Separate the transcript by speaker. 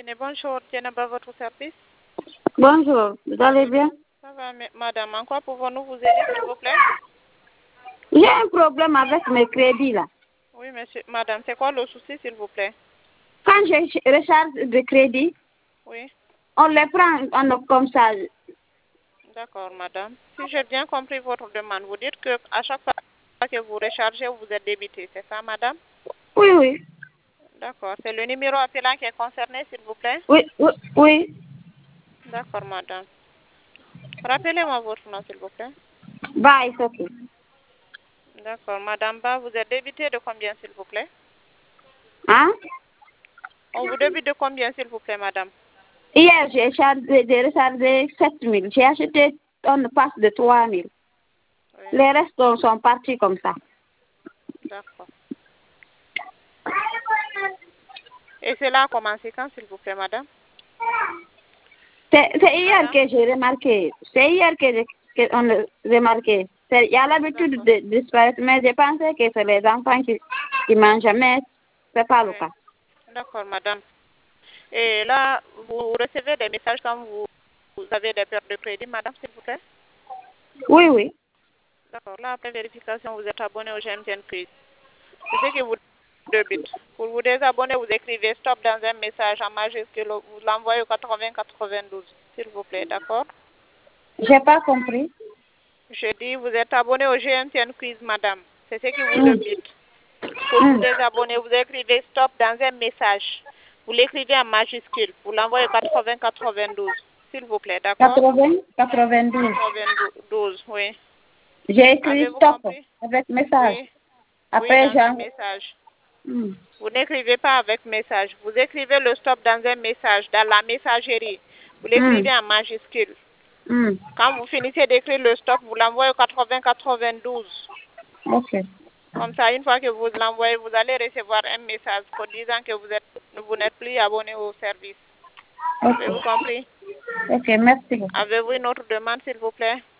Speaker 1: Guinée. Bonjour, Tiens à votre service.
Speaker 2: Bonjour, vous allez bien?
Speaker 1: Ça va, madame. En quoi pouvons-nous vous aider, s'il vous plaît?
Speaker 2: J'ai un problème avec mes crédits là.
Speaker 1: Oui, monsieur, madame, c'est quoi le souci, s'il vous plaît?
Speaker 2: Quand je recharge de crédit,
Speaker 1: Oui,
Speaker 2: on les prend comme ça.
Speaker 1: d'accord, madame. Si j'ai bien compris votre demande, vous dites que à chaque fois que vous rechargez, vous êtes débité, c'est ça, madame?
Speaker 2: Oui, oui.
Speaker 1: D'accord. C'est le numéro appelant qui est concerné, s'il vous plaît?
Speaker 2: Oui, oui, oui.
Speaker 1: D'accord, madame. Rappelez-moi votre nom, s'il vous plaît.
Speaker 2: Bah, it's okay.
Speaker 1: D'accord, madame Ba, vous êtes débité de combien, s'il vous plaît?
Speaker 2: Hein?
Speaker 1: On vous débite de combien, s'il vous plaît, madame?
Speaker 2: Hier, j'ai rechargé 7 000. J'ai acheté un passe de 3 000.
Speaker 1: Oui,
Speaker 2: Les restes sont partis comme ça.
Speaker 1: d'accord. Et cela a commencé quand, s'il vous plaît, madame?
Speaker 2: C'est hier
Speaker 1: Madame?
Speaker 2: que j'ai remarqué. C'est hier qu'on a remarqué. Il y a l'habitude
Speaker 1: D'accord.
Speaker 2: de disparaître, mais j'ai pensé que c'est les enfants qui mangent, mais c'est pas le
Speaker 1: Oui,
Speaker 2: cas.
Speaker 1: d'accord, madame. Et là, vous recevez des messages quand vous avez des pertes de crédit, madame, s'il vous plaît?
Speaker 2: Oui, oui.
Speaker 1: D'accord. Là, après vérification, vous êtes abonné au GMTN Quiz. C'est ce qui vous débite. Pour vous désabonner, vous écrivez stop dans un message en majuscule, vous l'envoyez au 80-92, s'il vous plaît, d'accord?
Speaker 2: J'ai pas compris.
Speaker 1: Je dis, vous êtes abonné au GMTN Quiz, madame. C'est ce qui vous
Speaker 2: Mm.
Speaker 1: débite. Pour vous désabonner, vous écrivez stop dans un message. Vous l'écrivez en majuscule. Vous l'envoyez au 80-92, s'il vous plaît, d'accord?
Speaker 2: 92.
Speaker 1: 92, oui.
Speaker 2: J'ai écrit
Speaker 1: Avez-vous
Speaker 2: stop
Speaker 1: compris?
Speaker 2: avec message.
Speaker 1: Oui. Oui,
Speaker 2: Après,
Speaker 1: dans un
Speaker 2: j'ai...
Speaker 1: message.
Speaker 2: Mm.
Speaker 1: Vous n'écrivez pas avec message. Vous écrivez le stop dans un message, dans la messagerie. Vous l'écrivez en majuscule.
Speaker 2: Mm.
Speaker 1: Quand vous finissez d'écrire le stop, vous l'envoyez au 80-92.
Speaker 2: Ok.
Speaker 1: Comme ça, une fois que vous l'envoyez, vous allez recevoir un message pour disant que vous n'êtes plus abonné au service.
Speaker 2: Ok.
Speaker 1: Avez-vous compris?
Speaker 2: Ok, merci beaucoup.
Speaker 1: Avez-vous une autre demande, s'il vous plaît?